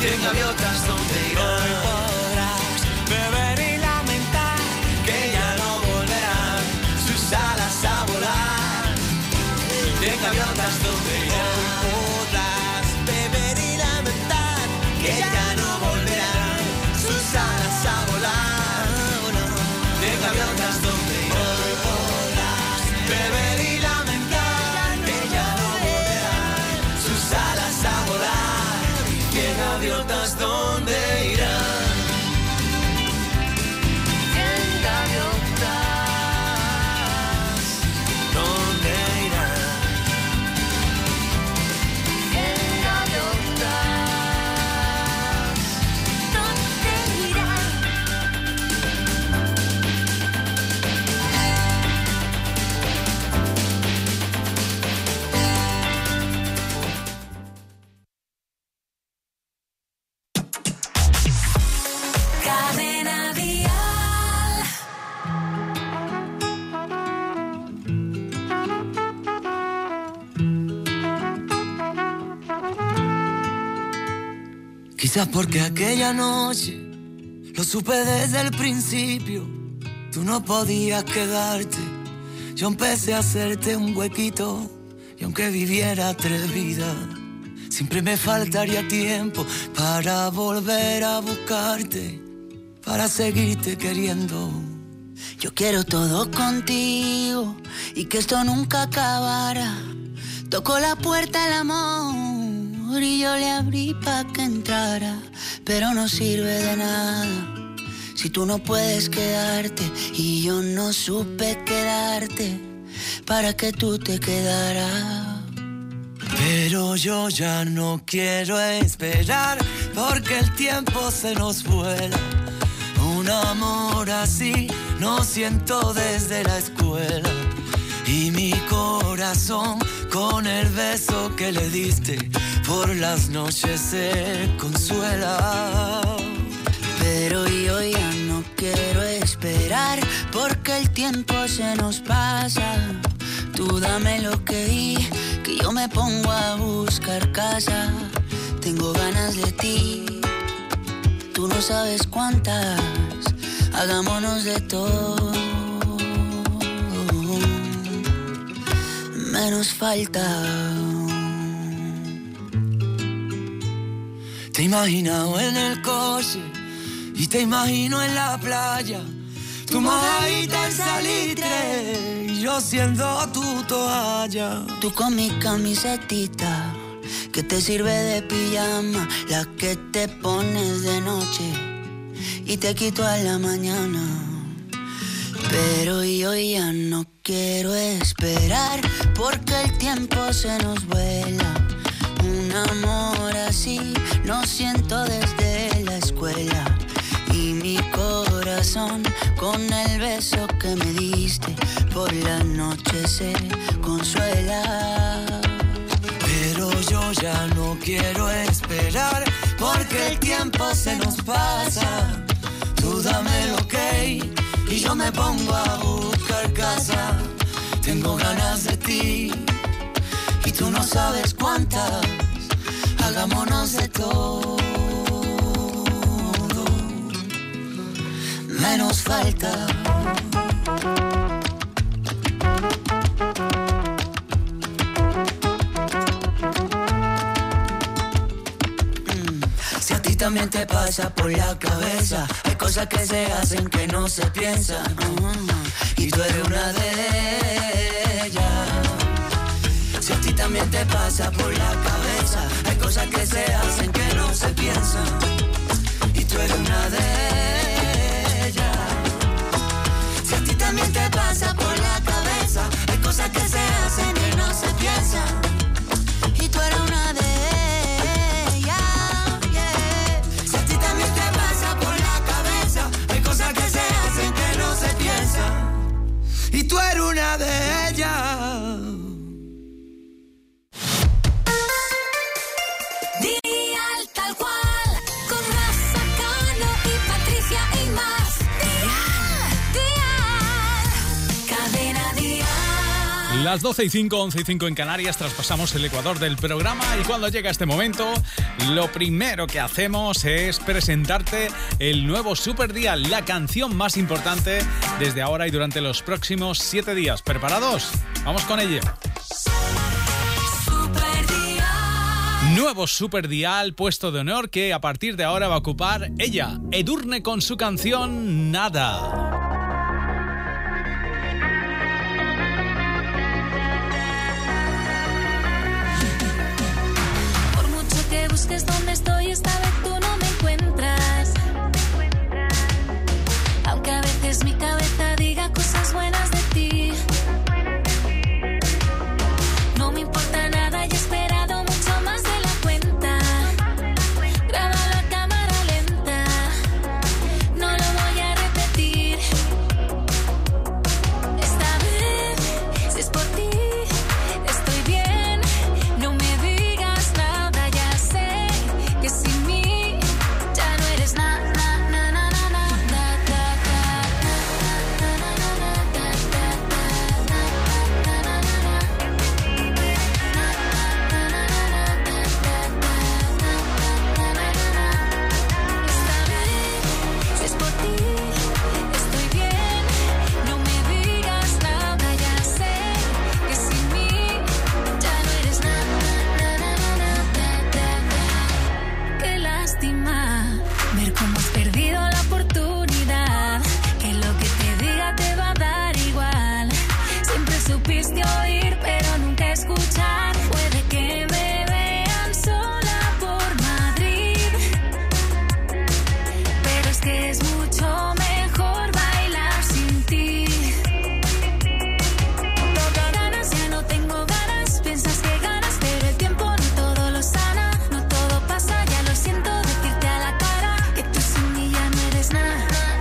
y en gaviotas donde irán. Hoy podrás beber y lamentar Que ya no volverán sus alas a volar. Y en gaviotas donde irán. podrás beber y lamentar Que ya no volverán sus alas a volar. Y en gaviotas donde irán. podrás Beber y lamentar que ya no volverán sus alas a volar. Y en gaviotas donde irán. Y en gaviotas donde irán. Y en gaviotas donde irán. Cadena Dial. Quizás porque aquella noche lo supe desde el principio. Tú no podías quedarte. Yo empecé a hacerte un huequito. Y aunque viviera 3 vidas, siempre me faltaría tiempo para volver a buscarte, para seguirte queriendo. Yo quiero todo contigo y que esto nunca acabara. Tocó la puerta el amor y yo le abrí pa' que entrara, pero no sirve de nada si tú no puedes quedarte y yo no supe quedarte para que tú te quedaras. Pero yo ya no quiero esperar porque el tiempo se nos vuela. Un amor así no siento desde la escuela. Y mi corazón con el beso que le diste por las noches se consuela. Pero yo ya no quiero esperar porque el tiempo se nos pasa. Tú dame lo que yo me pongo a buscar casa. Tengo ganas de ti, tú no sabes cuántas. Hagámonos de todo, menos falta. Te he imaginado en el coche y te imagino en la playa. Tu mojadita en salitre y yo siendo tu toalla. Tú con mi camisetita que te sirve de pijama, la que te pones de noche y te quito a la mañana. Pero yo ya no quiero esperar porque el tiempo se nos vuela. Un amor así no siento desde la escuela. Y mi corazón con el beso que me diste por la noche se consuela. Pero yo ya no quiero esperar porque el tiempo se nos pasa. Tú dame el ok y yo me pongo a buscar casa. Tengo ganas de ti y tú no sabes cuántas. Hagámonos de todo, menos falta. Si a ti también te pasa por la cabeza, hay cosas que se hacen que no se piensan, y tú eres una de ellas. Si a ti también te pasa por la cabeza, hay cosas que se hacen que no se piensan, y tú eres una de ellas. Si a ti también te pasa por la cabeza, hay cosas que se hacen que no se piensan, y tú eres una de ellas, yeah. Si a ti también te pasa por la cabeza, hay cosas que se hacen que no se piensan, y tú eres una de ellas. Las 12:05, 11:05 en Canarias, traspasamos el ecuador del programa y cuando llega este momento, lo primero que hacemos es presentarte el nuevo Superdial, la canción más importante desde ahora y durante los próximos 7 días. ¿Preparados? Vamos con ello. Nuevo Superdial, puesto de honor que a partir de ahora va a ocupar ella, Edurne, con su canción Nada. Busques donde estoy, esta vez tú no me encuentras. Aunque a veces mi cabeza diga cosas buenas de ti. No me importa nada y he esperado mucho más de la cuenta. Grábalo a cámara lenta, no lo voy a repetir. Esta vez, si es por ti, estoy bien, no me digas nada. Que sin mí ya no eres nada. Esta vez, si es por ti, estoy bien, no me digas nada. Ya sé que sin mí ya no eres nada. Qué lástima ver cómo has perdido la oportunidad. Que lo que te diga te va a dar igual. Siempre supiste oír, pero nunca escuchar. Puede que me vean sola por Madrid, pero es que es mucho mejor bailar sin ti. Ganas, ya no tengo ganas. Piensas que ganas, pero el tiempo no todo lo sana. No todo pasa, ya lo siento decirte a la cara que tú sin mí ya no eres nada.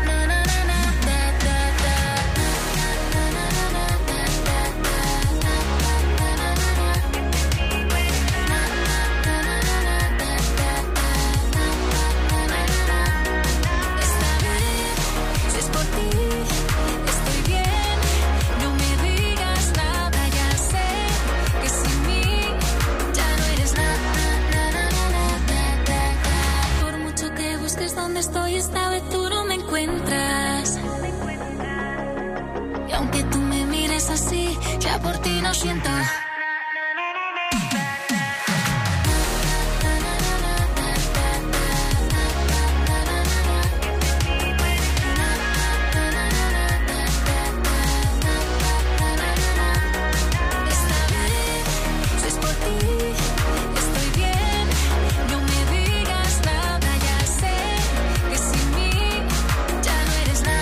Esta vez, si es por ti, estoy bien, no me digas nada. Ya sé que sin mí ya no eres nada. Por mucho que busques donde estoy, esta vez tú no me encuentras. Y aunque tú me mires así, ya por ti no siento. Esta vez, si es por ti, estoy bien, no me digas nada. Ya sé que sin mí ya no eres nada.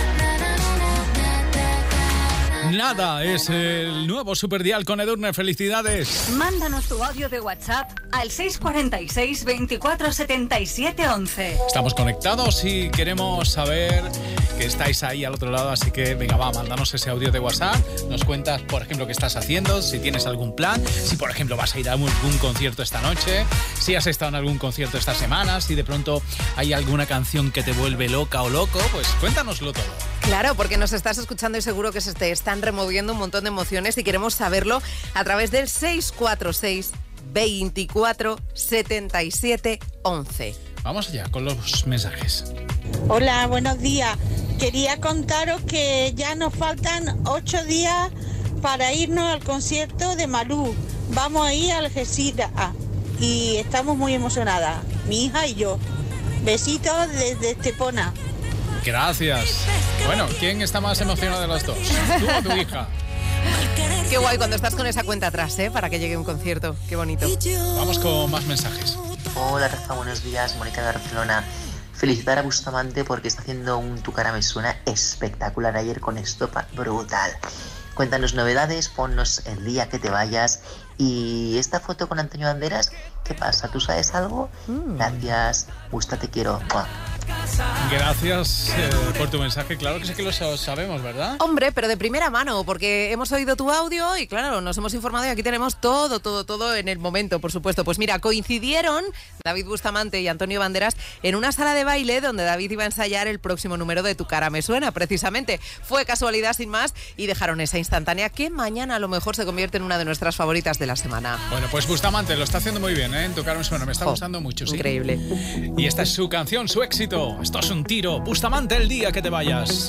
Nada es el nuevo Superdial con Edurne. ¡Felicidades! Mándanos tu audio de WhatsApp al 646 24 77 11. Estamos conectados y queremos saber que estáis ahí al otro lado, así que venga, va, mándanos ese audio de WhatsApp. Nos cuentas, por ejemplo, qué estás haciendo, si tienes algún plan, si por ejemplo vas a ir a algún concierto esta noche, si has estado en algún concierto esta semana, si de pronto hay alguna canción que te vuelve loca o loco, pues cuéntanoslo todo. Claro, porque nos estás escuchando y seguro que se te están removiendo un montón de emociones y queremos saberlo a través del 646 24 77 11. Vamos allá con los mensajes. Hola, buenos días. Quería contaros que ya nos faltan 8 días para irnos al concierto de Malú. Vamos a ir a Algeciras y estamos muy emocionadas, mi hija y yo. Besitos desde Estepona. Gracias. Bueno, ¿quién está más emocionado de los dos? ¿Tú o tu hija? Qué guay cuando estás con esa cuenta atrás, para que llegue un concierto. Qué bonito. Vamos con más mensajes. Hola Rafa, buenos días, Mónica de Barcelona. Felicitar a Bustamante porque está haciendo un Tu cara me suena espectacular ayer con Estopa, brutal. Cuéntanos novedades, ponnos el día que te vayas. Y esta foto con Antonio Banderas, ¿qué pasa? ¿Tú sabes algo? Gracias, Busta, te quiero. ¡Mua! Gracias por tu mensaje. Claro que sé que lo sabemos, ¿verdad? Hombre, pero de primera mano, porque hemos oído tu audio y claro, nos hemos informado y aquí tenemos todo en el momento, por supuesto. Pues mira, coincidieron David Bustamante y Antonio Banderas en una sala de baile donde David iba a ensayar el próximo número de Tu cara me suena, precisamente. Fue casualidad sin más y dejaron esa instantánea que mañana a lo mejor se convierte en una de nuestras favoritas de la semana. Bueno, pues Bustamante lo está haciendo muy bien, ¿eh? En Tu cara me suena, me está gustando mucho, ¿sí? Increíble. Y esta es su canción, su éxito. Esto es un tiro. Bustamante, el día que te vayas.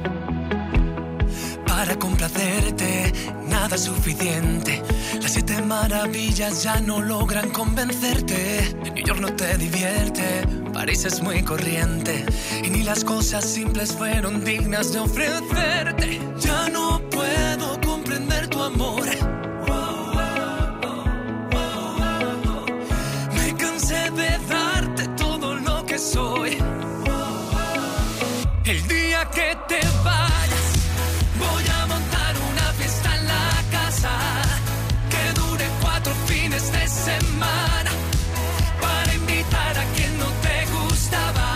Para complacerte, nada es suficiente. Las 7 maravillas ya no logran convencerte. New York no te divierte, París es muy corriente. Y ni las cosas simples fueron dignas de ofrecerte. Ya no puedo comprender tu amor. Me cansé de darte todo lo que soy. El día que te vayas, voy a montar una fiesta en la casa que dure 4 fines de semana para invitar a quien no te gustaba.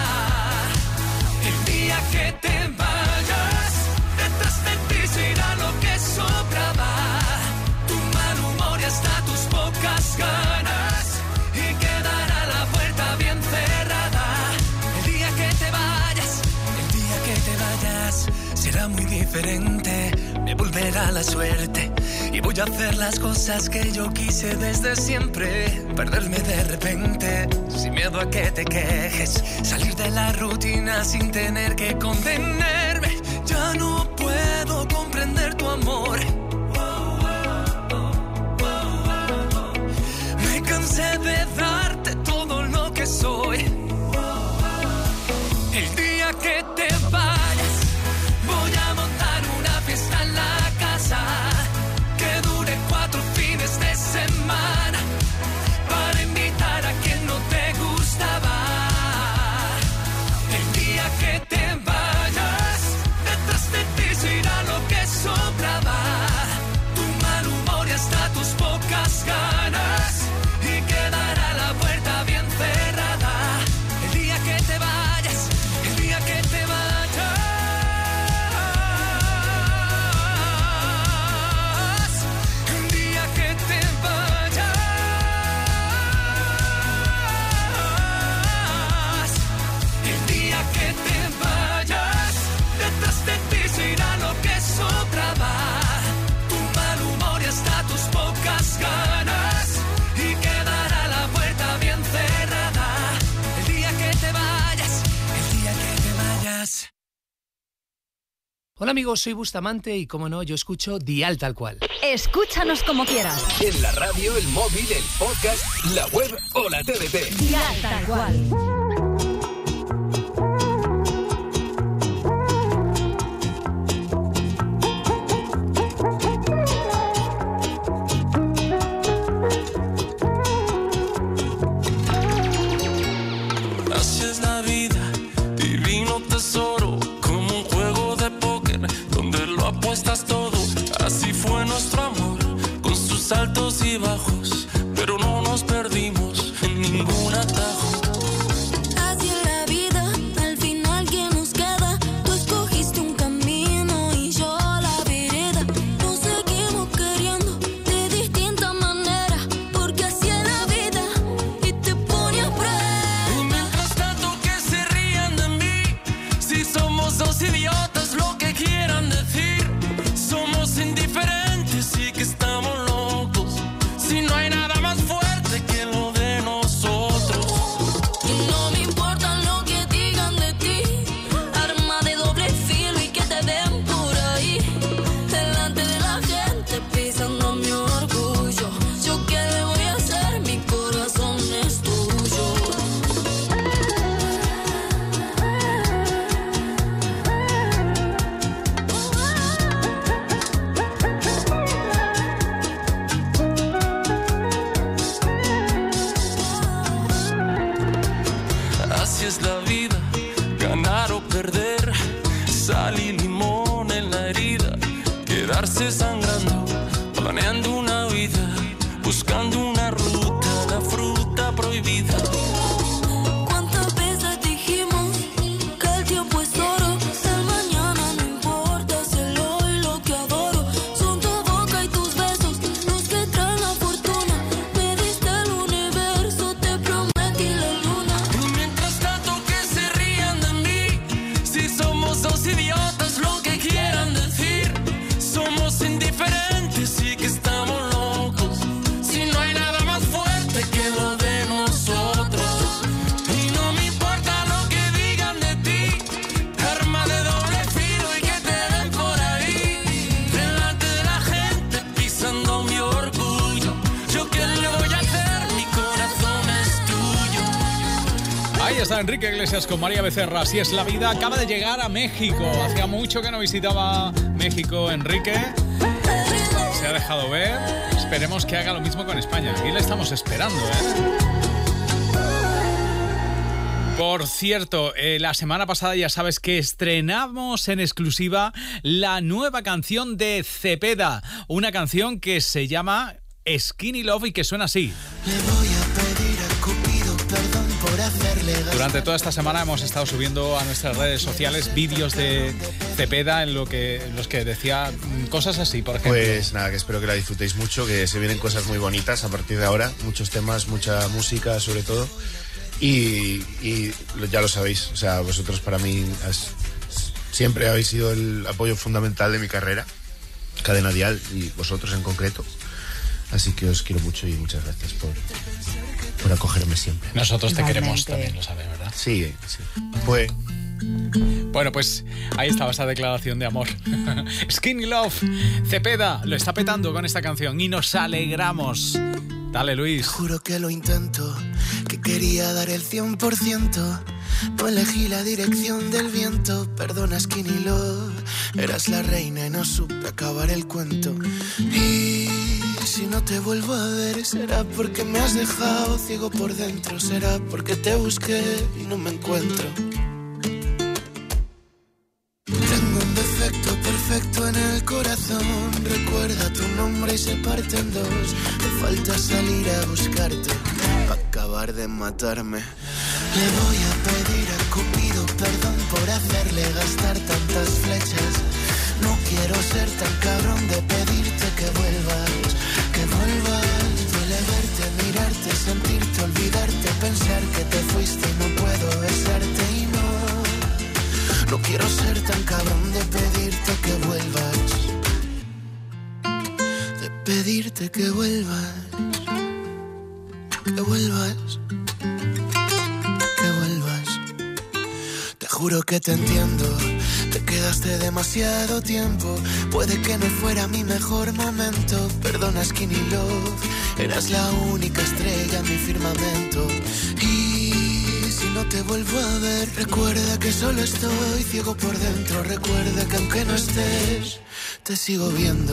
El día que te vayas, detrás de ti se irá lo que sobraba. Tu mal humor y hasta tus pocas ganas y quedará la puerta bien cerrada. El día que te vayas, será muy diferente, me volverá la suerte y voy a hacer las cosas que yo quise desde siempre. Perderme de repente, sin miedo a que te quejes, salir de la rutina sin tener que contenerme. Ya no puedo comprender tu amor. Me cansé de darte todo lo que soy. El día que te vayas, voy a montar una fiesta en la casa que dure 4 fines de semana para invitar a quien no te gustaba. El día que te vayas, detrás de ti se irá lo que sobraba. Tu mal humor y hasta tus pocas ganas y quedará la puerta bien cerrada. El día que te vayas, el día que te vayas. Ganas y quedará la puerta bien cerrada. El día que te vayas, el día que te vayas. Hola amigos, soy Bustamante y como no, yo escucho Dial Tal Cual. Escúchanos como quieras. En la radio, el móvil, el podcast, la web o la TDT. Dial Tal Cual. Apuestas todo, así fue nuestro amor, con sus altos y bajos, pero no nos perdimos en ningún atajo. Así es la vida, al final que nos queda, tú escogiste un camino y yo la vereda. Nos seguimos queriendo de distinta manera, porque así es la vida y te pone a prueba. Y mientras tanto que se rían de mí, si somos dos idiotas, lo que quieran decir. Somos indiferentes y que estamos locos. Si no hay nada más fuerte que lo de nosotros. Y no me importa lo que digan de ti, arma de doble filo y que te den por ahí. Delante de la gente pisando mi orgullo. Yo qué le voy a hacer, mi corazón es tuyo. Así es la vida, ganar o perder, sal y limón en la herida, quedarse sangrando, planeando una vida, buscando una ruta, la fruta prohibida. ¿Cuántas veces dijimos Ahí está Enrique Iglesias con María Becerra. Así es la vida. Acaba de llegar a México. Hacía mucho que no visitaba México, Enrique. Se ha dejado ver. Esperemos que haga lo mismo con España. Aquí le estamos esperando, Por cierto, la semana pasada ya sabes que estrenamos en exclusiva la nueva canción de Cepeda. Una canción que se llama Skinny Love y que suena así. Le voy a pedir a Cupido perdón por hacerle gastar. Durante toda esta semana hemos estado subiendo a nuestras redes sociales vídeos de Cepeda en los que decía cosas así, por ejemplo. Pues nada, que espero que la disfrutéis mucho, que se vienen cosas muy bonitas a partir de ahora. Muchos temas, mucha música sobre todo. Y ya lo sabéis, o sea, vosotros para mí siempre habéis sido el apoyo fundamental de mi carrera, Cadena Dial, y vosotros en concreto. Así que os quiero mucho y muchas gracias por acogerme siempre. Nosotros te queremos también, lo sabes, ¿verdad? Sí. Pues... Bueno, pues ahí estaba esa declaración de amor. Skinny Love, Cepeda lo está petando con esta canción y nos alegramos. Dale, Luis. Te juro que lo intento, que quería dar el 100%. No elegí la dirección del viento. Perdona, Skinny Love, eras la reina y no supe acabar el cuento. Y si no te vuelvo a ver, será porque me has dejado ciego por dentro. Será porque te busqué y no me encuentro. Tengo un defecto perfecto en el corazón. Recuerda tu nombre y se parte en dos. Te falta salir a buscarte para acabar de matarme. Le voy a pedir a Cupido perdón por hacerle gastar tantas flechas. No quiero ser tan cabrón de pedirte que vuelvas. Duele verte, mirarte, sentirte, olvidarte, pensar que te fuiste y no puedo besarte y no quiero ser tan cabrón de pedirte que vuelvas. De pedirte que vuelvas. Que vuelvas. Que vuelvas. Te juro que te entiendo. Te quedaste demasiado tiempo. Puede que no fuera mi mejor momento. Perdona, Skinny Love, eras la única estrella en mi firmamento. Y si no te vuelvo a ver, recuerda que solo estoy ciego por dentro. Recuerda que aunque no estés, te sigo viendo.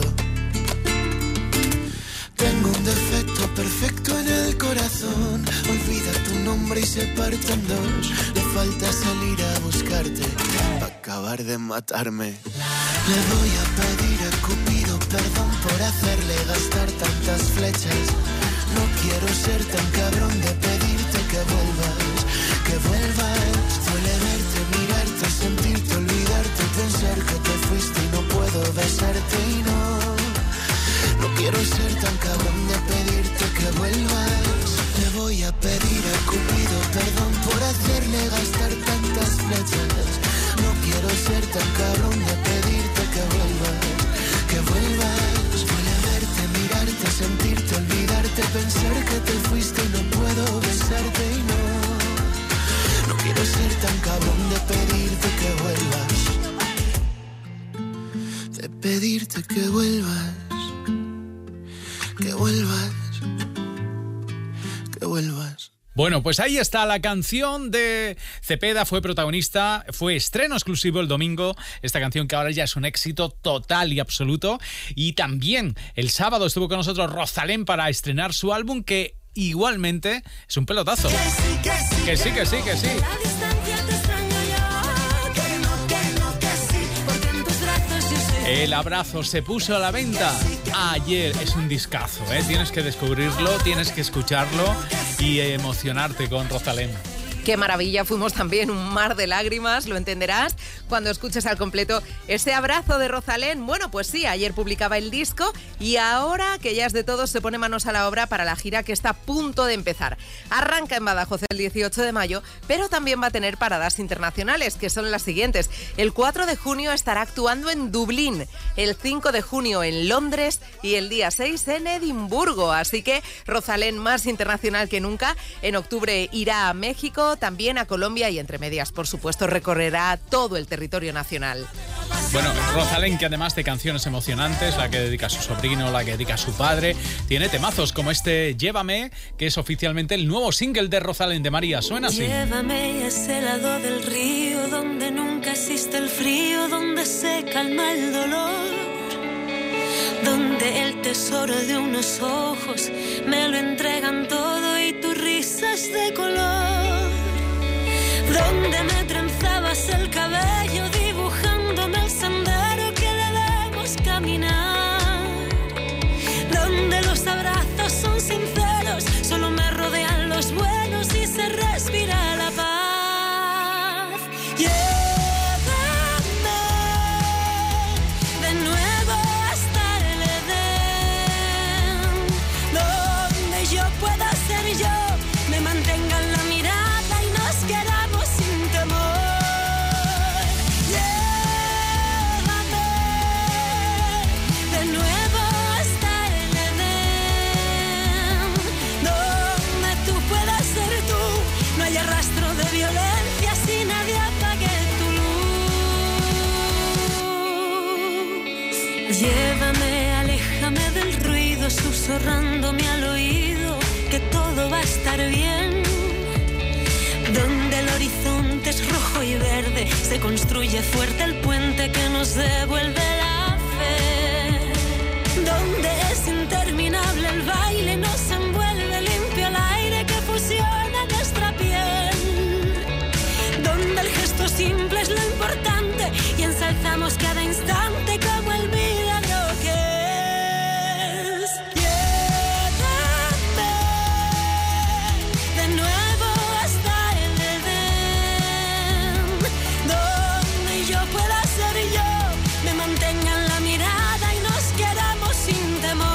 Tengo un defecto perfecto en el corazón. Olvida tu nombre y se parte en dos. Le falta salir a buscarte para acabar de matarme. Le voy a pedir a Cupido perdón por hacerle gastar tantas flechas. No quiero ser tan cabrón de pedirte que vuelvas. Que vuelvas. Duele verte, mirarte, sentirte, olvidarte, pensar que te fuiste y no puedo besarte y no quiero ser tan cabrón de pedirte que vuelvas. Le voy a pedir a Cupido perdón por hacerle gastar tantas flechas. No quiero ser tan cabrón de pedirte que vuelvas. Que vuelvas. Duele verte, mirarte, sentirte, olvidarte, pensar que te fuiste y no puedo besarte y no quiero ser tan cabrón de pedirte que vuelvas. De pedirte que vuelvas. Que vuelvas, que vuelvas. Bueno, pues ahí está la canción de Cepeda, fue protagonista, fue estreno exclusivo el domingo, esta canción que ahora ya es un éxito total y absoluto. Y también el sábado estuvo con nosotros Rosalén para estrenar su álbum, que igualmente es un pelotazo. Que sí. El abrazo se puso a la venta ayer. Es un discazo, ¿eh? Tienes que descubrirlo, tienes que escucharlo y emocionarte con Rosalén. Qué maravilla, fuimos también un mar de lágrimas, lo entenderás cuando escuches al completo ese abrazo de Rosalén. Bueno, pues sí, ayer publicaba el disco y ahora que ya es de todos se pone manos a la obra para la gira que está a punto de empezar. Arranca en Badajoz el 18 de mayo, pero también va a tener paradas internacionales, que son las siguientes. El 4 de junio estará actuando en Dublín, el 5 de junio en Londres y el día 6 en Edimburgo. Así que Rosalén más internacional que nunca. En octubre irá a México, México, también a Colombia y entre medias, por supuesto, recorrerá todo el territorio nacional. Bueno, Rosalén, que además de canciones emocionantes, la que dedica a su sobrino, la que dedica a su padre, tiene temazos como este Llévame, que es oficialmente el nuevo single de Rosalén, de María. Suena así. Llévame a ese lado del río donde nunca existe el frío, donde se calma el dolor, donde el tesoro de unos ojos me lo entregan todo y tu risa es de color, donde me trenzabas el cabello dibujándome el sendero que debemos caminar, donde los abrazos son sinceros, solo me rodean los buenos y se respira la paz. Llévame de nuevo hasta el Edén, donde yo pueda ser yo, me mantengan la mirada y nos queramos sin temor. Llévame de nuevo hasta el Edén, donde tú puedas ser tú, no haya rastro de violencia si nadie apague tu luz. Llévame, aléjame del ruido, susurrándome al oído que todo va a estar bien, donde el horizonte es rojo y verde, se construye fuerte el puente que nos devuelve la fe, donde es interminable el baile, nos envuelve limpio el aire que fusiona nuestra piel, donde el gesto simple es lo importante y ensalzamos cada instante como el milagro que es. Llévame de nuevo hasta el Edén, donde yo pueda ser yo, me mantengan la mirada y nos queramos sin temor.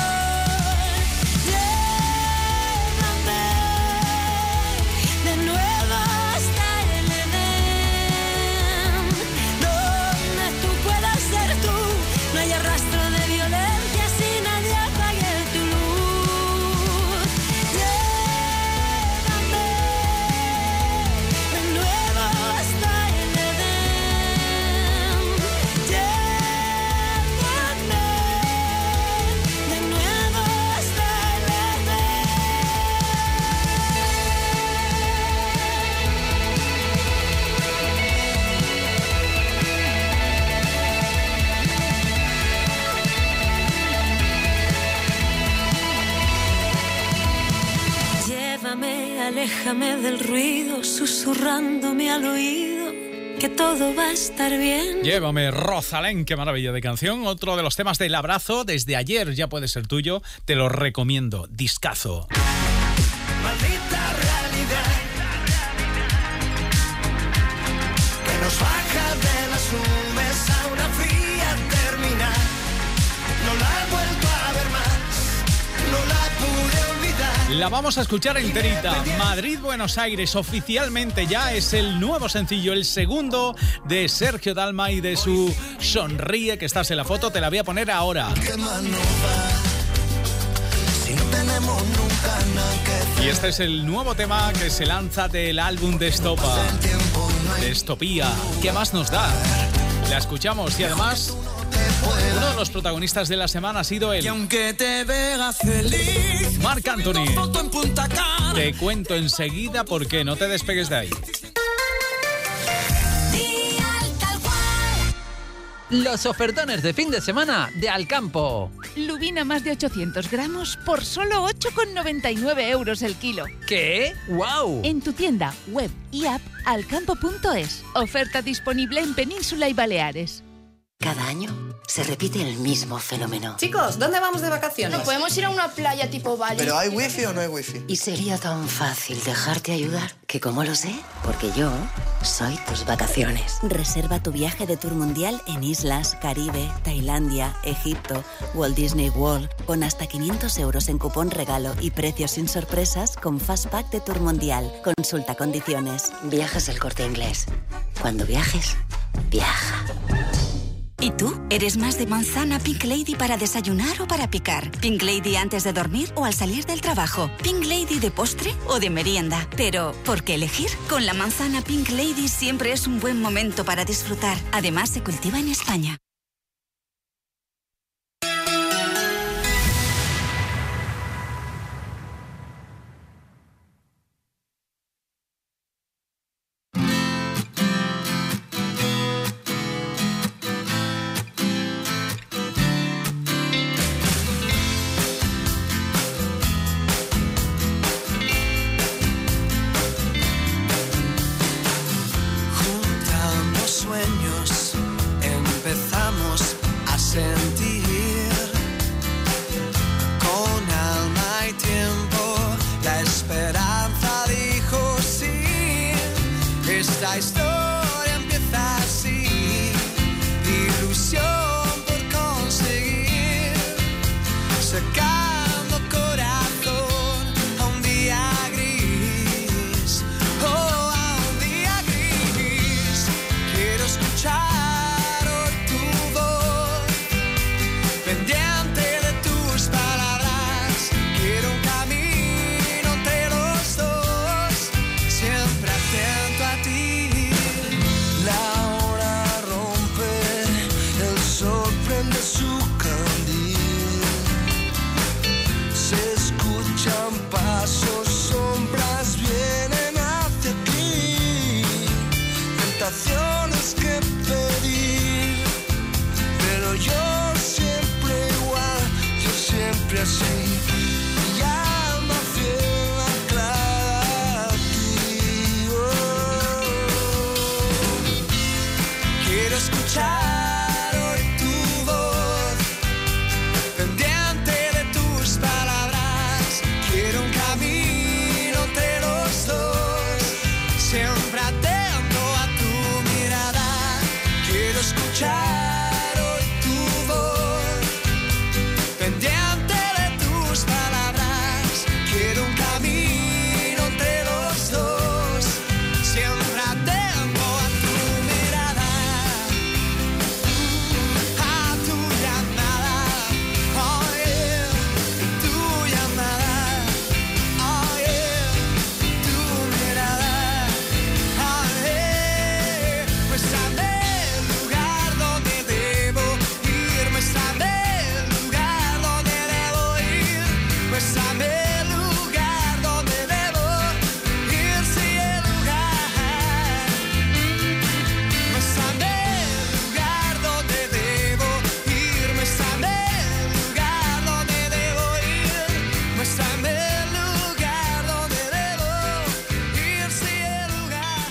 Llévame de nuevo hasta el Edén, donde tú puedas ser tú, no haya rastro de violencia si nadie apague tu luz. Llévame de nuevo hasta el Edén, llévame de nuevo hasta el Edén. Llévame, aléjame del ruido, susurrándome al oído que todo va a estar bien. Llévame, Rosalén, qué maravilla de canción. Otro de los temas del abrazo, desde ayer ya puede ser tuyo, te lo recomiendo, discazo. Maldita realidad que nos baja de las nubes a una fría terminal. No la he vuelto a ver más, no la pude olvidar. La vamos a escuchar enterita. Madrid-Buenos Aires oficialmente ya es el nuevo sencillo, el segundo de Sergio Dalma y de su Sonríe, que estás en la foto, te la voy a poner ahora. ¿Qué más nos va si no tenemos nunca nada que hacer? Y este es el nuevo tema que se lanza del álbum de Estopa, de Estopía. ¿Qué más nos da? La escuchamos y además uno de los protagonistas de la semana ha sido él. Y aunque te veas feliz, Marc Anthony. foto en Punta Cana. Te cuento enseguida por qué, no te despegues de ahí. Los ofertones de fin de semana de Alcampo. Lubina más de 800 gramos por solo 8,99 euros el kilo. ¿Qué? ¡Guau! En tu tienda, web y app alcampo.es. Oferta disponible en Península y Baleares. Cada año se repite el mismo fenómeno. Chicos, ¿dónde vamos de vacaciones? ¿No podemos ir a una playa tipo Bali? ¿Pero hay wifi o no hay wifi? Y sería tan fácil dejarte ayudar que, ¿cómo lo sé? Porque yo soy tus vacaciones. Reserva tu viaje de tour mundial en islas, Caribe, Tailandia, Egipto, Walt Disney World, con hasta 500 euros en cupón regalo y precios sin sorpresas con Fastpack de Tour Mundial. Consulta condiciones. Viajes El Corte Inglés. Cuando viajes, viaja. ¿Y tú? ¿Eres más de manzana Pink Lady para desayunar o para picar? ¿Pink Lady antes de dormir o al salir del trabajo? ¿Pink Lady de postre o de merienda? Pero, ¿por qué elegir? Con la manzana Pink Lady siempre es un buen momento para disfrutar. Además, se cultiva en España. La historia empieza así, ilusión por conseguir, sacando corazón a un día gris, oh, a un día gris. Quiero escuchar hoy tu voz, pendiente de tus palabras. Quiero un camino entre los dos, siempre atento a ti. La hora rompe, el sol prende su candil. Se escuchan pasos, sombras vienen hacia aquí. Tentaciones que pedir, pero yo siempre igual, yo siempre así. Mi alma fiel anclada a ti. Quiero escuchar hoy tu voz, pendiente de tus palabras. Quiero un camino entre los dos, siempre atento a tu mirada. Quiero escuchar hoy tu voz, pendiente de tus palabras. Quiero un camino entre los dos, siempre atento a tu mirada. A tu llamada, oh yeah, tu llamada, oh yeah, tu mirada, oh yeah. Muéstrame el lugar donde debo ir, muéstrame el lugar donde debo ir, muéstrame el lugar donde debo ir, sí, el lugar. Muéstrame el lugar donde debo ir, muéstrame el lugar donde debo ir, muéstrame el lugar donde debo ir, sí, el lugar.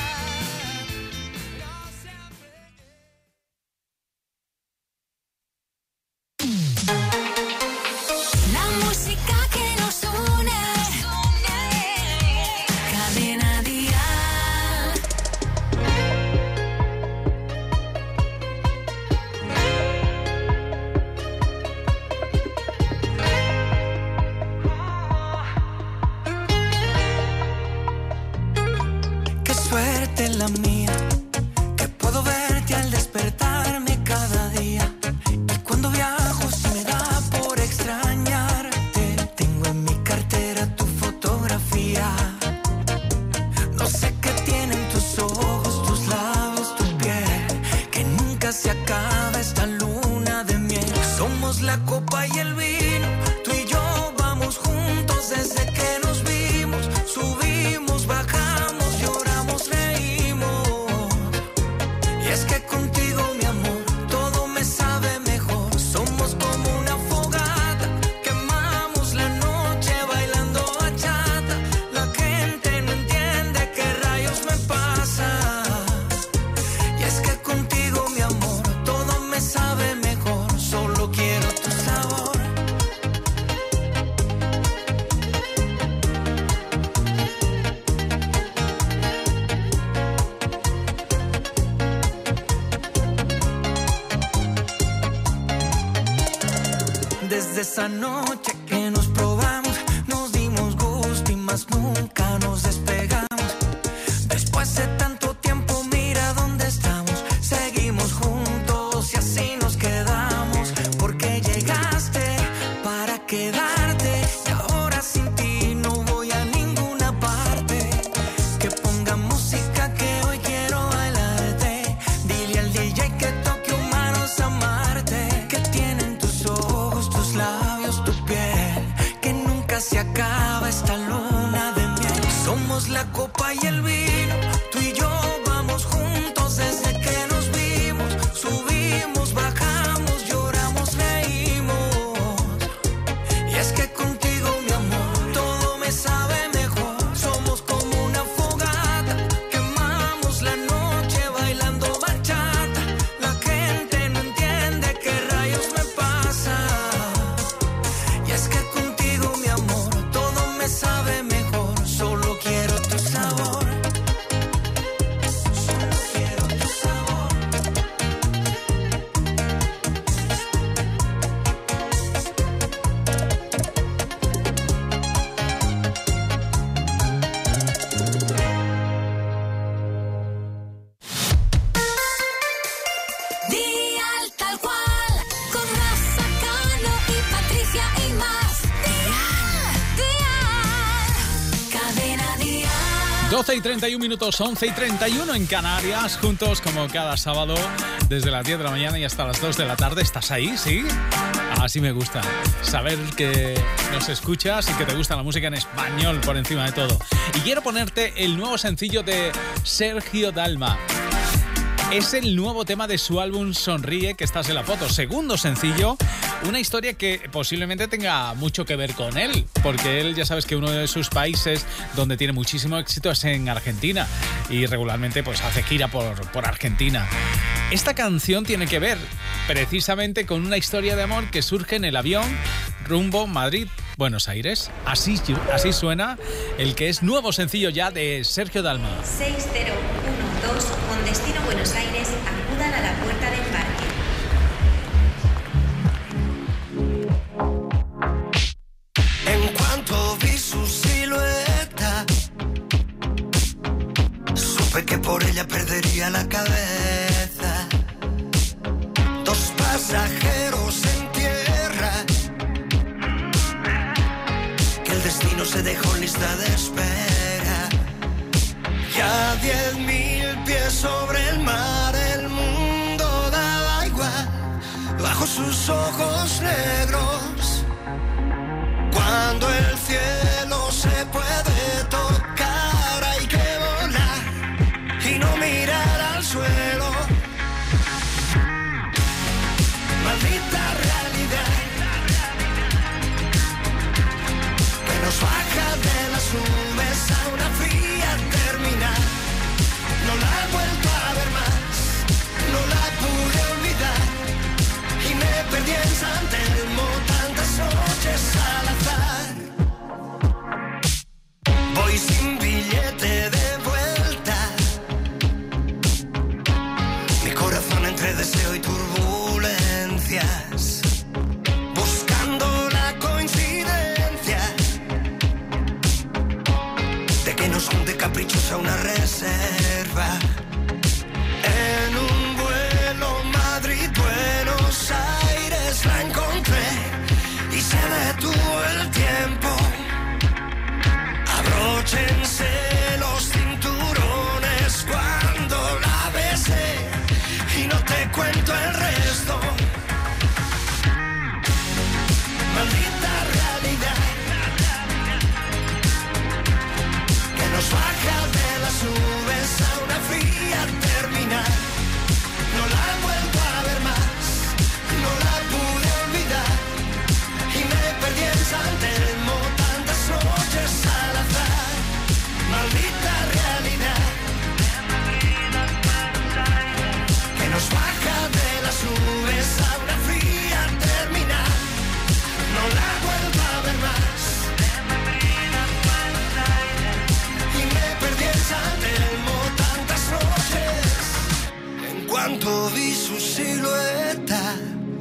La música que nos une. Cadena Dial. Qué suerte la mía, que puedo verte al despertarme cada día. Y cuando viajo si me da por extrañarte. Tengo en mi cartera tu fotografía. No sé qué tienen tus ojos, tus labios, tu piel, que nunca se acaba esta luna de miel. Somos la copa y el vino, tú y yo vamos juntos desde que nos vimos. Subimos, bajamos, lloramos, reímos. Y es que contigo, mi amor, todo me sabe mejor. Somos como una fogata, quemamos la noche bailando bachata. La gente no entiende qué rayos me pasa. Y es que contigo, mi amor, todo me sabe mejor. Solo quiero tu sabor. Desde esa noche que nos probamos, nos dimos gusto y más nunca nos despegamos. Después de tanto tiempo, mira dónde estamos. Seguimos juntos y así Somos la copa y el vino, tú y yo vamos juntos desde que nos vimos. Subimos, bajamos, lloramos, reímos. Y es que contigo, mi amor, todo me sabe mejor. Somos como una fogata, quemamos la noche bailando bachata. La gente no entiende qué rayos me pasa. Y es que contigo, mi amor, todo me sabe mejor. Solo quiero tu sabor. Solo quiero tu sabor. Dial tal cual, con Rafa Cano y Patricia y más. Dial, cadena Dial. 12 y 31 minutos, 11 y 31 en Canarias, juntos como cada sábado, desde las 10 de la mañana y hasta las 2 de la tarde. ¿Estás ahí? ¿Sí? Así me gusta. Saber que nos escuchas y que te gusta la música en español por encima de todo. Y quiero ponerte el nuevo sencillo de Sergio Dalma. Es el nuevo tema de su álbum Sonríe, que estás en la foto. Segundo sencillo, una historia que posiblemente tenga mucho que ver con él, porque él ya sabes que uno de sus países donde tiene muchísimo éxito es en Argentina y regularmente pues hace gira por Argentina. Esta canción tiene que ver precisamente con una historia de amor que surge en el avión rumbo Madrid-Buenos Aires. Así suena el que es nuevo sencillo ya de Sergio Dalma. 6012 con destino Buenos Aires, acudan a la puerta de embarque. En cuanto vi su silueta, supe que por ella perdería la cabeza. Dos pasajeros en tierra, que el destino se dejó en lista de espera. Ya 10.000 pies sobre el mar, el mundo daba igual bajo sus ojos negros. Cuando el cielo se puede tocar, hay que volar y no mirar al suelo. Maldita realidad que nos baja de las nubes a una fría terminal. No la he vuelto a ver más, no la pude olvidar y me perdí en San Telmo tantas noches al azar. Voy sin billete de vuelta, mi corazón entre deseo y turbulencias, buscando la coincidencia de que nos junte caprichos a una reserva. En un vuelo Madrid-Buenos Aires la encontré y se detuvo el tiempo. Abróchense los cinturones cuando la besé y no te cuento el resto. Maldita realidad que nos baja de las nubes a una fría terminal. No la he vuelto a ver más, no la pude olvidar y me perdí en San Telmo tantas noches al azar. Maldita realidad que nos baja de las nubes a una fría terminal. No la he vuelto a ver más y me perdí en San Telmo tantas noches. En cuanto vi su silueta,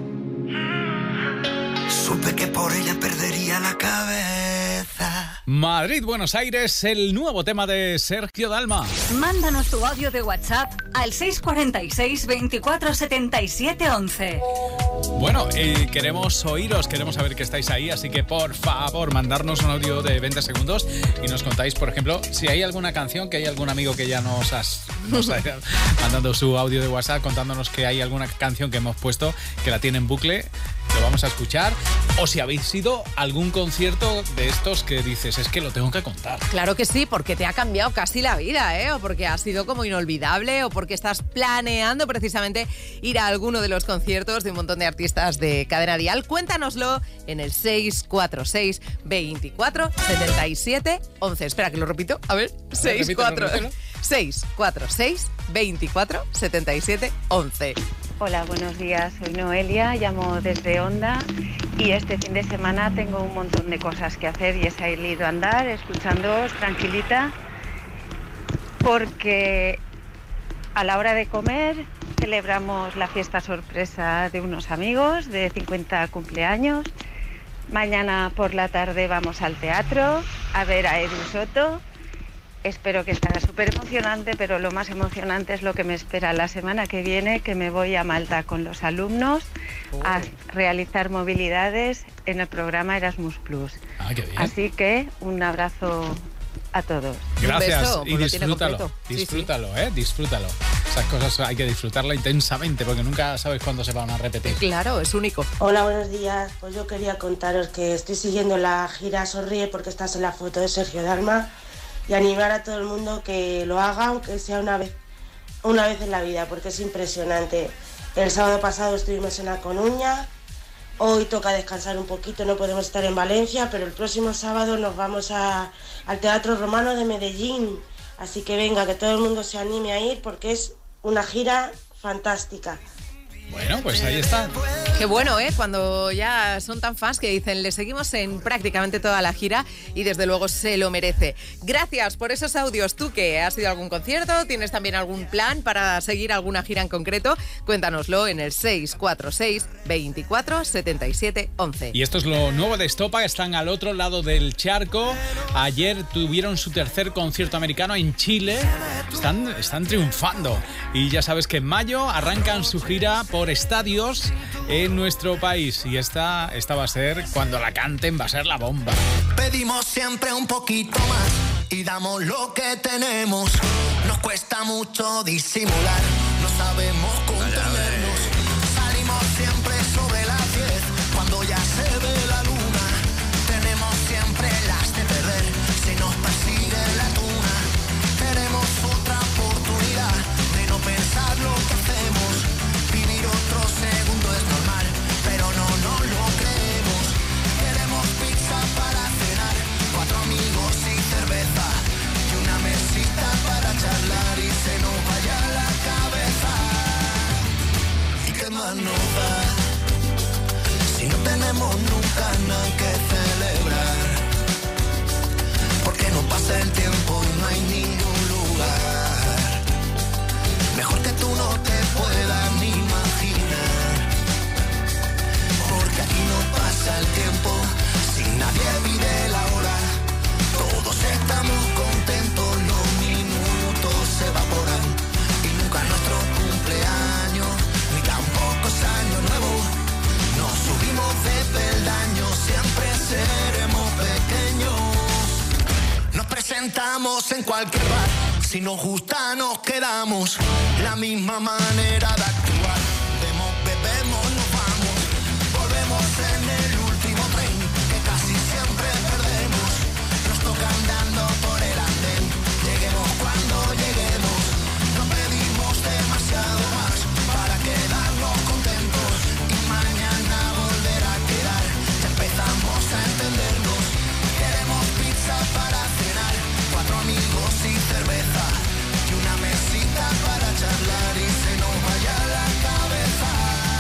supe que por ella perdería la cabeza. Madrid-Buenos Aires, el nuevo tema de Sergio Dalma. Mándanos tu audio de WhatsApp al 646 24 77 11. Bueno, queremos oíros, queremos saber que estáis ahí, así que por favor, mandarnos un audio de 20 segundos y nos contáis, por ejemplo, si hay alguna canción, que hay algún amigo que ya nos ha mandando su audio de WhatsApp contándonos que hay alguna canción que hemos puesto que la tiene en bucle, que vamos a escuchar, o si habéis ido a algún concierto de estos que dices, es que lo tengo que contar. Claro que sí, porque te ha cambiado casi la vida, ¿eh? O porque ha sido como inolvidable, o porque estás planeando precisamente ir a alguno de los conciertos de un montón de artistas de Cadena Dial. Cuéntanoslo en el 646 24 77 11. Espera, que lo repito. A ver, 646 24 77 11. Hola, buenos días. Soy Noelia, llamo desde Onda y este fin de semana tengo un montón de cosas que hacer y he salido a andar escuchándoos tranquilita porque a la hora de comer celebramos la fiesta sorpresa de unos amigos de 50 cumpleaños. Mañana por la tarde vamos al teatro a ver a Edu Soto. Espero que estará súper emocionante, pero lo más emocionante es lo que me espera la semana que viene, que me voy a Malta con los alumnos a realizar movilidades en el programa Erasmus Plus. Qué bien. Así que un abrazo a todos. Gracias, Un beso, y disfrútalo, disfrútalo, disfrútalo. Esas cosas hay que disfrutarla intensamente porque nunca sabes cuándo se van a repetir. Claro, es único. Hola, buenos días. Pues yo quería contaros que estoy siguiendo la gira Sonríe porque estás en la foto de Sergio Dalma y animar a todo el mundo que lo haga, aunque sea una vez en la vida, porque es impresionante. El sábado pasado estuvimos en La Coruña, hoy toca descansar un poquito, no podemos estar en Valencia, pero el próximo sábado nos vamos al Teatro Romano de Medellín. Así que venga, que todo el mundo se anime a ir porque es una gira fantástica. Bueno, pues ahí está. Qué bueno, ¿eh? Cuando ya son tan fans que dicen, le seguimos en prácticamente toda la gira y desde luego se lo merece. Gracias por esos audios. Tú que has ido a algún concierto, tienes también algún plan para seguir alguna gira en concreto, cuéntanoslo en el 646 24 77 11. Y esto es lo nuevo de Estopa, están al otro lado del charco. Ayer tuvieron su tercer concierto americano en Chile. Están triunfando. Y ya sabes que en mayo arrancan su gira por estadios en nuestro país. Y esta va a ser, cuando la canten, va a ser la bomba. Pedimos siempre un poquito más y damos lo que tenemos. Nos cuesta mucho disimular, no sabemos contenernos. Salimos siempre sobre las 10 cuando ya se ve la luna. Tenemos siempre las de perder si nos persigue la tuna. Tenemos otra oportunidad de no pensar lo que hacemos. Vivir otro segundo es normal, pero no lo creemos. Queremos pizza para cenar, 4 amigos y cerveza y una mesita para charlar y se nos vaya la cabeza. ¿Y qué más nos da? Si no tenemos nunca nada que celebrar, porque no pasa el tiempo y no hay ningún lugar mejor que tú no te puedas ni imaginar, porque aquí no pasa el tiempo si nadie vive la hora. Todos estamos contentos, los minutos se evaporan y nunca nuestro cumpleaños ni tampoco es año nuevo. Nos subimos de peldaño, siempre seremos pequeños. Nos presentamos en cualquier bar, si nos gusta nos quedamos. La misma manera de actuar, bebemos, nos vamos. Volvemos en el último tren, que casi siempre perdemos. Nos toca andando por el andén, lleguemos cuando lleguemos. No pedimos demasiado más para quedarnos contentos y mañana volver a quedar. Ya empezamos a entendernos. Queremos pizza para cenar, 4 amigos y cerveza y una mesita para charlar y se nos vaya la cabeza.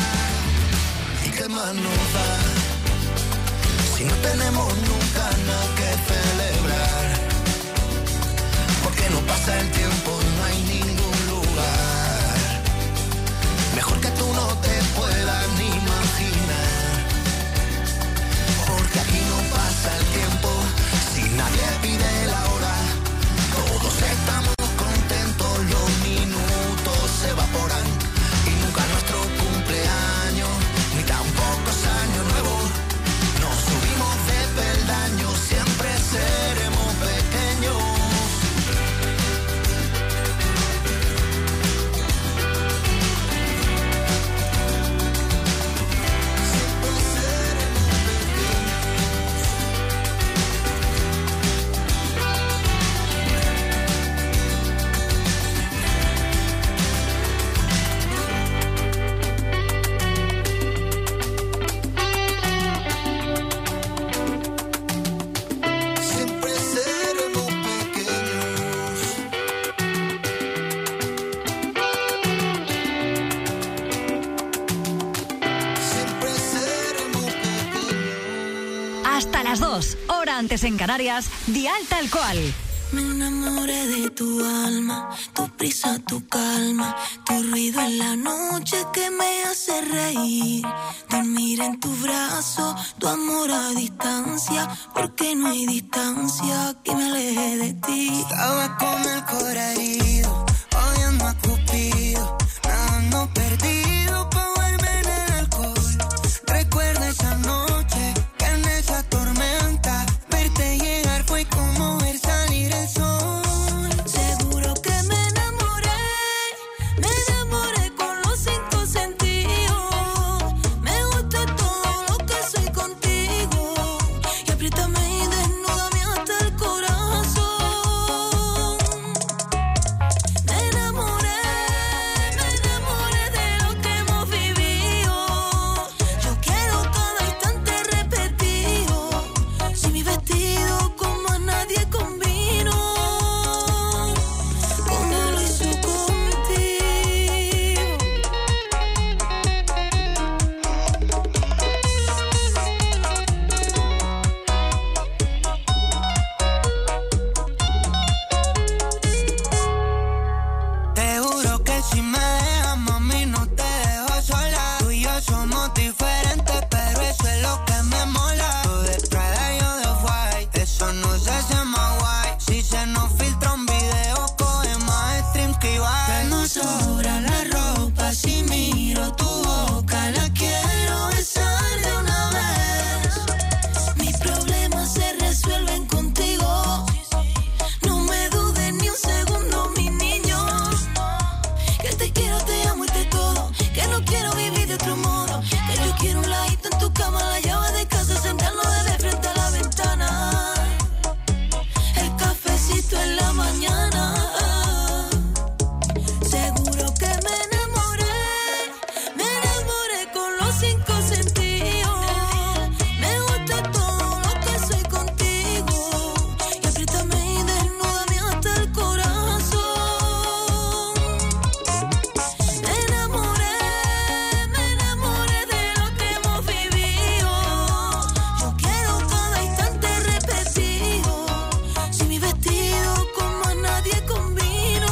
¿Y qué más nos da? Si no tenemos nunca nada que celebrar, porque no pasa el tiempo y no hay ningún lugar mejor que tú no te puedas ni imaginar, porque aquí no pasa el tiempo si nadie pide la hora. Todos estamos contentos, los minutos se evaporan y nunca nuestro cumpleaños ni tampoco es año nuevo. Nos subimos de peldaño, siempre seremos pequeños. las 2, hora antes en Canarias, Dial Tal Cual. Me enamoré de tu alma, tu prisa, tu calma, tu ruido en la noche que me hace reír. Dormir en tu brazo, tu amor a distancia, porque no hay distancia que me aleje de ti. Estaba con el corazón herido, odiando a Cupido, nadando perdido pa' volver en el alcohol. Recuerdo esa noche que en esa tormenta verte llegar fue como ver salir el sol. Seguro que me enamoré con los 5 sentidos. Me gusta todo lo que soy contigo. Y apriétame y desnúdame hasta el corazón. Me enamoré de lo que hemos vivido. Yo quiero cada instante repetido. Si mi vestido como a nadie combino, como lo hizo contigo. Te juro que si me dejas, mami, no te dejo sola. Tú y yo somos diferentes, pero eso es lo que me mola. Tú de Prada y yo de White, eso no se hace más guay. Si se nos filtra un video, coge más stream que Ibai. Que no sobra la ropa, si miro tu boca, la quiero besar de una vez. Mis problemas se resuelven contigo. No me dudes ni un segundo, mi niño. Que te quiero, te amo y te todo. Que no quiero vivir de otro modo. Que yo quiero un ladito en tu cama, la llave de casa, sentarnos de frente a la ventana. El cafecito en la mañana. Seguro que me enamoré con los 5 sentidos. Me gusta todo lo que soy contigo. Y apriétame y desnúdame hasta el corazón. Me enamoré de lo que hemos vivido. Yo quiero cada instante repetido. Si mi vestido como a nadie combino,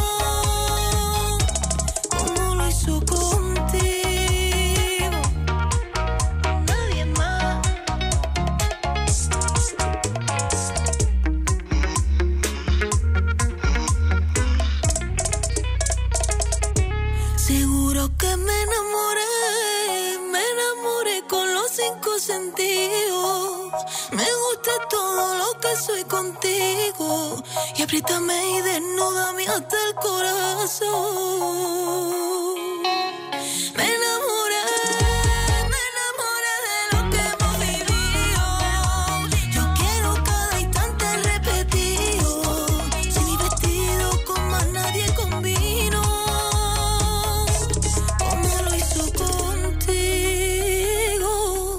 como lo hizo contigo, nadie más. Seguro que me enamoré con los 5 sentidos. Me gusta todo lo que soy contigo. Y apriétame y desnúdame hasta el corazón. Me enamoré de lo que hemos vivido. Yo quiero cada instante repetido. Si mi vestido con más nadie combino, como lo hizo contigo.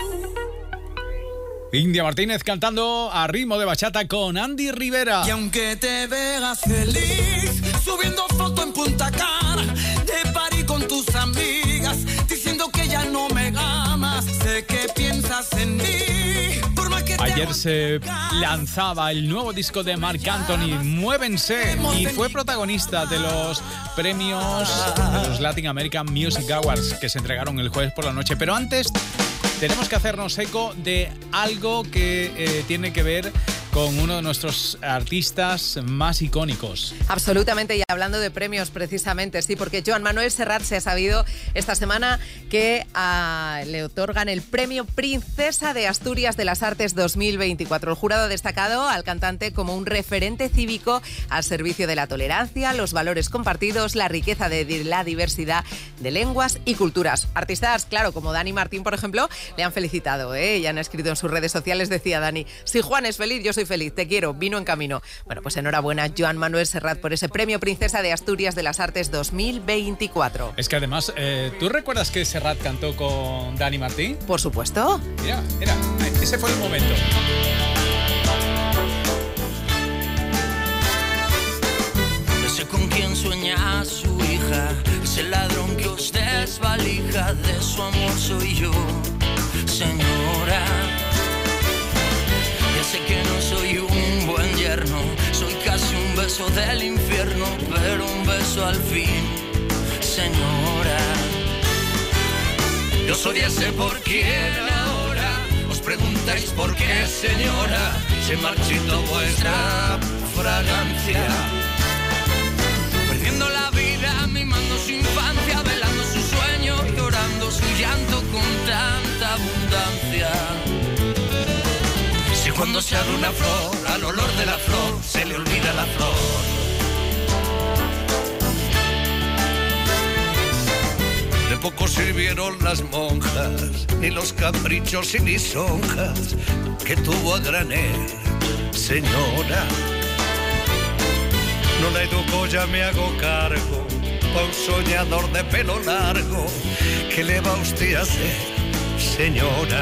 India Martínez cantando a ritmo de bachata con Andy Rivera. Y aunque te veas feliz, subiendo foto en Punta Cana, de party con tus amigas, diciendo que ya no me amas, sé que piensas en mí. Por más que te Ayer se lanzaba el nuevo disco de Marc Anthony, Muévense, y fue protagonista de los premios de los Latin American Music Awards que se entregaron el jueves por la noche. Pero antes tenemos que hacernos eco de algo que tiene que ver con uno de nuestros artistas más icónicos. Absolutamente, y hablando de premios precisamente, sí, porque Joan Manuel Serrat se ha sabido esta semana que le otorgan el premio Princesa de Asturias de las Artes 2024. El jurado ha destacado al cantante como un referente cívico al servicio de la tolerancia, los valores compartidos, la riqueza de la diversidad de lenguas y culturas. Artistas, claro, como Dani Martín, por ejemplo, le han felicitado, ¿eh? Ya han escrito en sus redes sociales, decía Dani: si Juan es feliz, yo soy feliz, te quiero, vino en camino. Bueno, pues enhorabuena, Joan Manuel Serrat, por ese premio Princesa de Asturias de las Artes 2024. Es que además, ¿tú recuerdas que Serrat cantó con Dani Martín? Por supuesto. Mira, ese fue el momento. No sé con quién sueña su hija, ese ladrón que os desvalija, de su amor soy yo, señora. sé que no soy un buen yerno, soy casi un beso del infierno, pero un beso al fin, señora. Yo soy ese por quien ahora os preguntáis por qué, señora, se marchitó vuestra fragancia. Perdiendo la vida, mimando su infancia, velando su sueño, llorando su llanto con tanta abundancia. Si cuando se abre una flor, al olor de la flor, se le olvida la flor. De poco sirvieron las monjas, ni los caprichos y lisonjas que tuvo a granel, señora. No la educo, ya me hago cargo, pa' un soñador de pelo largo, ¿qué le va usted a hacer, señora?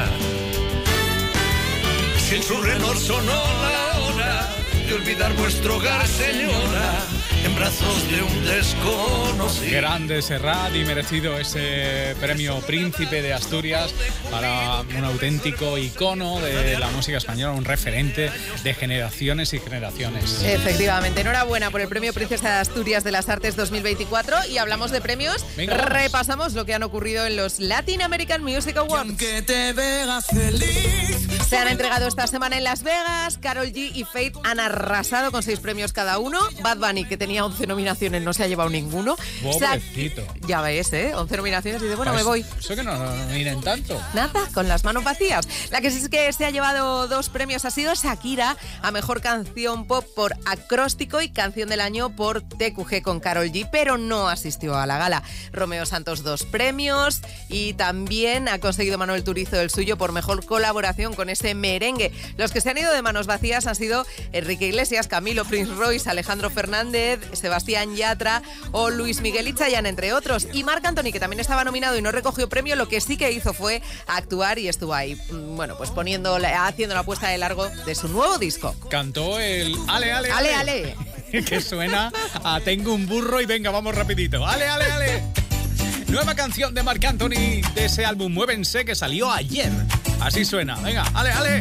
Si en su remor sonó la hora de olvidar vuestro hogar, señora, en brazos de un desconocido. Grande Serrat y merecido ese premio Príncipe de Asturias para un auténtico icono de la música española, un referente de generaciones y generaciones. Efectivamente, enhorabuena por el premio Princesa de Asturias de las Artes 2024 y hablamos de premios. Venga, vamos. Repasamos lo que han ocurrido en los Latin American Music Awards. Que te veas feliz. Se han entregado esta semana en Las Vegas. Karol G y Faith han arrasado con 6 premios cada uno. Bad Bunny, que tenía 11 nominaciones, no se ha llevado ninguno. Pobrecito. Ya ves, 11 nominaciones y dice, bueno, me voy. Eso que no miren tanto. Nada, con las manos vacías. La que sí es que se ha llevado 2 premios ha sido Shakira a Mejor Canción Pop por Acróstico y Canción del Año por TQG con Karol G, pero no asistió a la gala. Romeo Santos 2 premios y también ha conseguido Manuel Turizo el suyo por Mejor Colaboración con ese merengue. Los que se han ido de manos vacías han sido Enrique Iglesias, Camilo, Prince Royce, Alejandro Fernández, Sebastián Yatra o Luis Miguel y Chayanne, entre otros. Y Marc Anthony, que también estaba nominado y no recogió premio, lo que sí que hizo fue actuar y estuvo ahí, bueno, pues haciendo la puesta de largo de su nuevo disco. Cantó el Ale, Ale, Ale, Ale. Que suena a Tengo un burro y venga, vamos rapidito. Ale, Ale, Ale. Nueva canción de Marc Anthony de ese álbum Muévense que salió ayer. Así suena. Venga, Ale, Ale.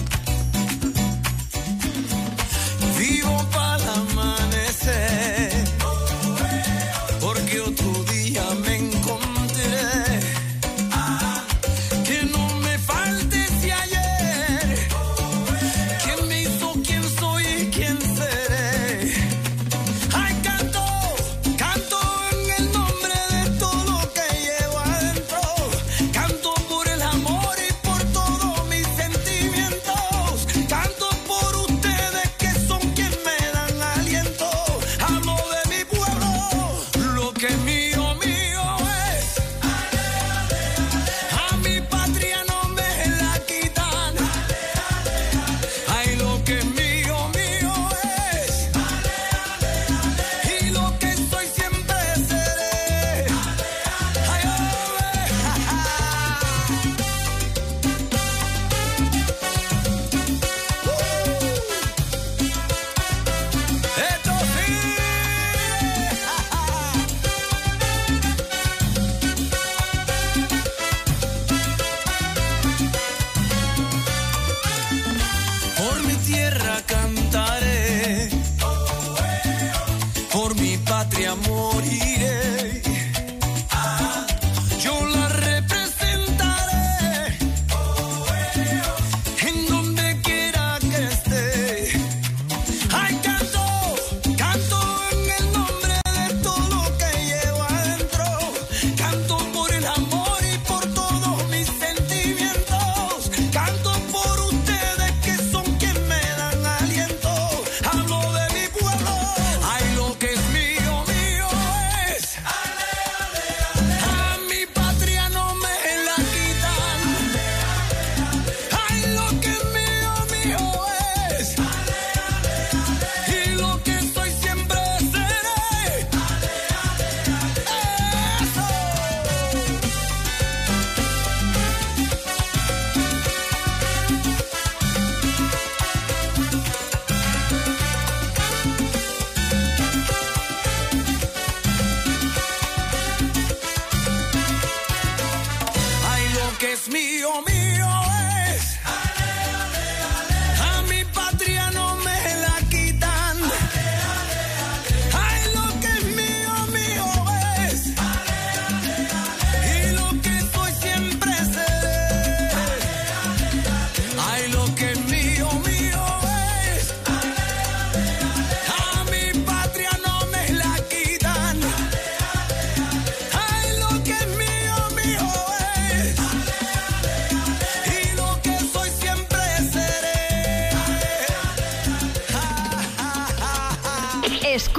Vivo para amanecer, porque otro día me encontré. Que no me falte ese ayer, quien me hizo, quién soy y quién seré. Ay, canto en el nombre de todo lo que llevo adentro. Canto por el amor y por todos mis sentimientos. Canto por ustedes que son quien me dan aliento. Hablo de mi pueblo, lo que es mío, mío es. A mi patria no me la quitan. Ay, lo que es mío, mío es. Y lo que soy siempre seré. Ay, esto sí. Por mi tierra cantaré, por mi patria moriré. Yo la representaré en donde quiera que esté. Ay, canto en el nombre de todo lo que llevo adentro. Canto por el amor y por todos mis sentimientos. Canto por ustedes que son quien me dan aliento. Hablo de mi pueblo. Ay, lo que es mío, mío es.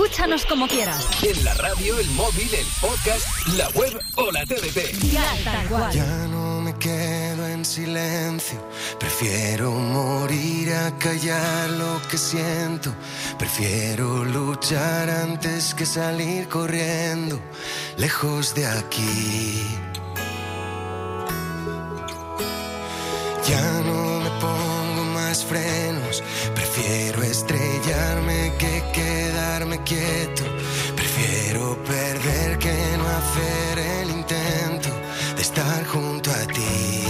Escúchanos como quieras. En la radio, el móvil, el podcast, la web o la TDT. Dial Tal Cual. Ya no me quedo en silencio, prefiero morir a callar lo que siento, prefiero luchar antes que salir corriendo, lejos de aquí. Ya no me pongo más frenos, prefiero estrellarme que quedarme quieto, prefiero perder que no hacer el intento de estar junto a ti.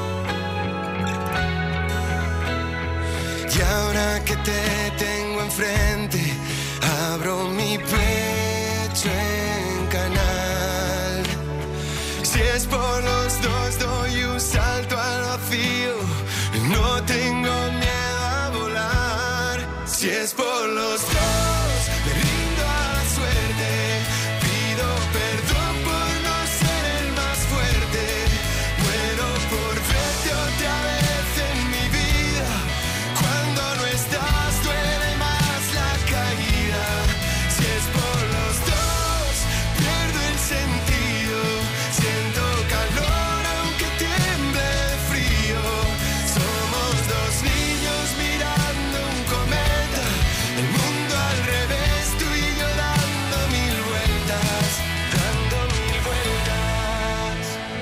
Y ahora que te tengo enfrente, abro mi pecho en canal. Si es por los dos, doy un salto al vacío, no tengo miedo a volar. Si es por los dos, me rindo a la suerte, pido perdón por no ser el más fuerte, muero por verte otra vez en mi vida. Cuando no estás duele más la caída. Si es por los dos, pierdo el sentido, siento calor aunque tiemble de frío. Somos dos niños mirando un cometa, el mundo al revés, tú y yo dando mil vueltas, dando mil vueltas.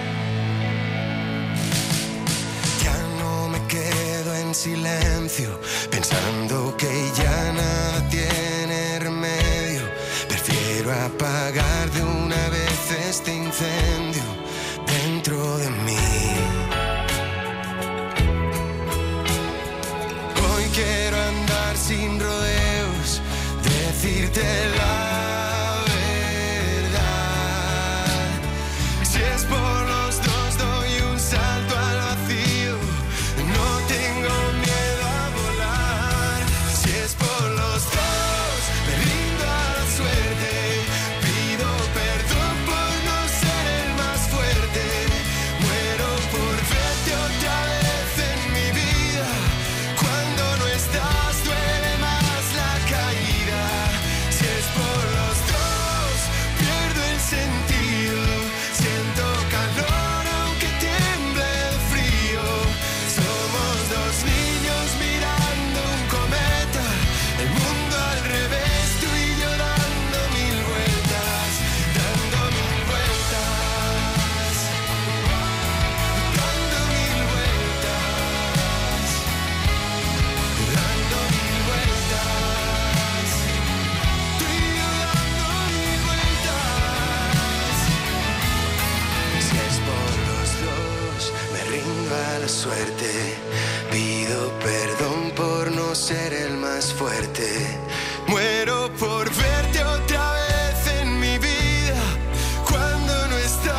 Ya no me quedo en silencio, pensando que ya nada tiene remedio. Prefiero apagar de una vez este incendio dentro de mí. Hoy quiero andar sin rodeos, decirte la verdad. Si es por los dos, doy un salto al vacío, no tengo miedo a volar. Si es por los dos, me rindo a la suerte, pido perdón por no ser el más fuerte, muero por verte otra vez en mi vida. Cuando no estás duele más la caída. Si es por los dos, pierdo el sentido, siento calor aunque tiemble de frío. Somos dos niños mirando un cometa, el mundo al revés, tú y yo dando mil vueltas, dando mil vueltas, dando mil vueltas, dando mil vueltas, tú y yo dando mil vueltas. Si es por los dos, me rindo a la suerte, pido perdón por no ser el más fuerte, muero por verte otra vez en mi vida. Cuando no estás,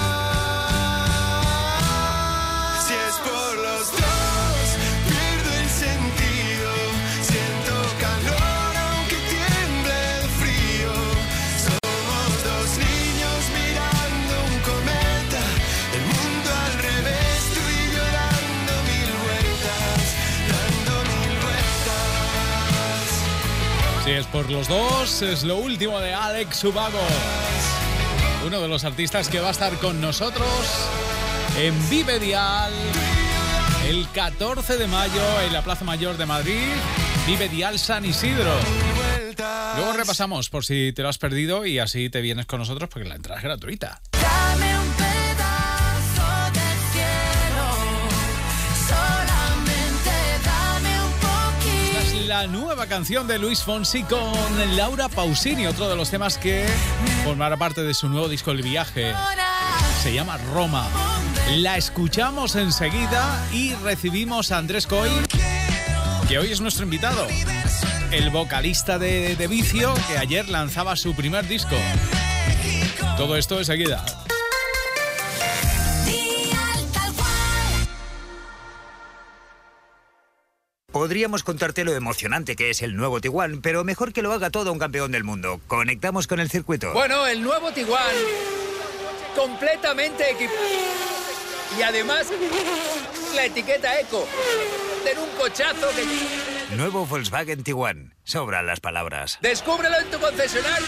si es por los dos, pierdo el sentido, siento calor aunque tiemble de frío. Somos dos niños mirando un cometa, el mundo al revés, tú y yo dando mil vueltas, dando mil vueltas. Si es por los dos, es lo último de Alex Ubago, uno de los artistas que va a estar con nosotros en Vive Dial el 14 de mayo en la Plaza Mayor de Madrid. Vive Dial San Isidro. Luego repasamos por si te lo has perdido y así te vienes con nosotros porque la entrada es gratuita. Dame un pedazo de cielo, solamente dame un poquito. Esta es la nueva canción de Luis Fonsi con Laura Pausini, otro de los temas que formará parte de su nuevo disco El Viaje. Se llama Roma. La escuchamos enseguida y recibimos a Andrés Coy, que hoy es nuestro invitado, el vocalista de Vicio, que ayer lanzaba su primer disco. Todo esto enseguida. Podríamos contarte lo emocionante que es el nuevo Tiguan, pero mejor que lo haga todo un campeón del mundo. Conectamos con el circuito. Bueno, el nuevo Tiguan, completamente equipado. Y además, la etiqueta Eco. Tener un cochazo que... Nuevo Volkswagen Tiguan. Sobran las palabras. ¡Descúbrelo en tu concesionario!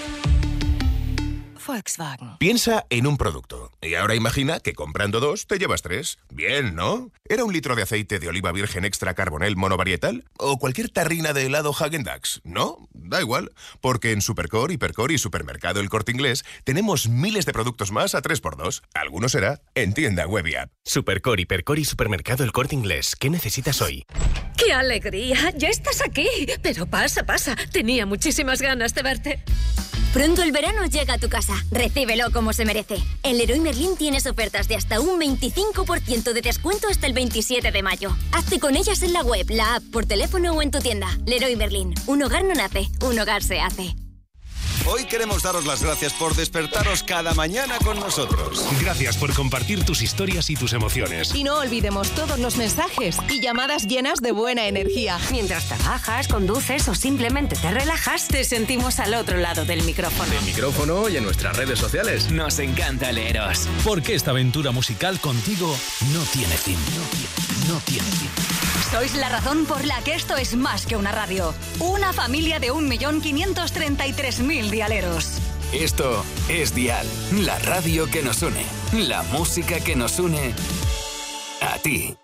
Volkswagen. Piensa en un producto y ahora imagina que comprando 2 te llevas 3. Bien, ¿no? ¿Era 1 litro de aceite de oliva virgen extra carbonel monovarietal? ¿O cualquier tarrina de helado Häagen-Dazs? No, da igual, porque en Supercore, Hipercore y Supermercado El Corte Inglés tenemos miles de productos más a 3x2. Alguno será en tienda web y app. Supercore, Hipercore y Supermercado El Corte Inglés. ¿Qué necesitas hoy? ¡Qué alegría! ¡Ya estás aquí! Pero pasa. Tenía muchísimas ganas de verte. Pronto el verano llega a tu casa. Recíbelo como se merece. En Leroy Merlin tienes ofertas de hasta un 25% de descuento hasta el 27 de mayo. Hazte con ellas en la web, la app, por teléfono o en tu tienda. Leroy Merlin. Un hogar no nace, un hogar se hace. Hoy queremos daros las gracias por despertaros cada mañana con nosotros. Gracias por compartir tus historias y tus emociones. Y no olvidemos todos los mensajes y llamadas llenas de buena energía. Mientras trabajas, conduces o simplemente te relajas, te sentimos al otro lado del micrófono. Del micrófono y en nuestras redes sociales. Nos encanta leeros. Porque esta aventura musical contigo no tiene fin. No tiene fin. Sois la razón por la que esto es más que una radio. Una familia de 1.533.000 dialeros. Esto es Dial, la radio que nos une. La música que nos une a ti.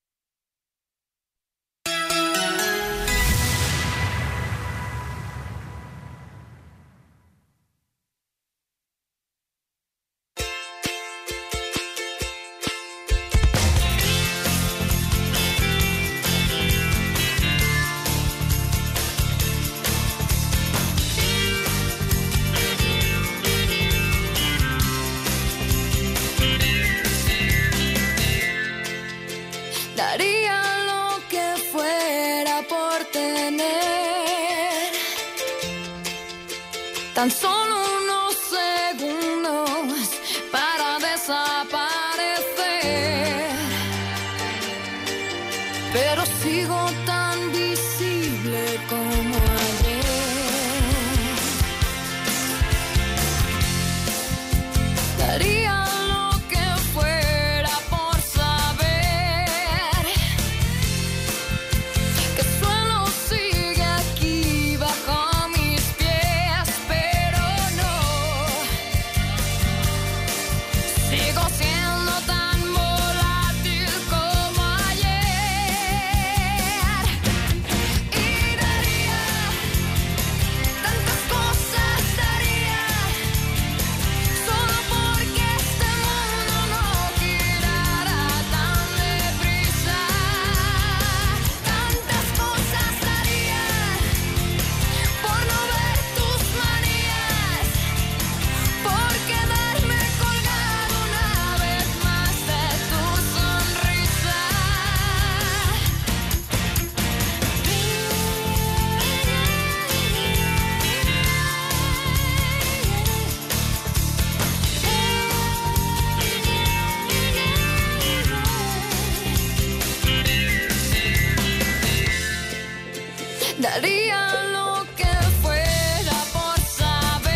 Daría lo que fuera por tener tan solo un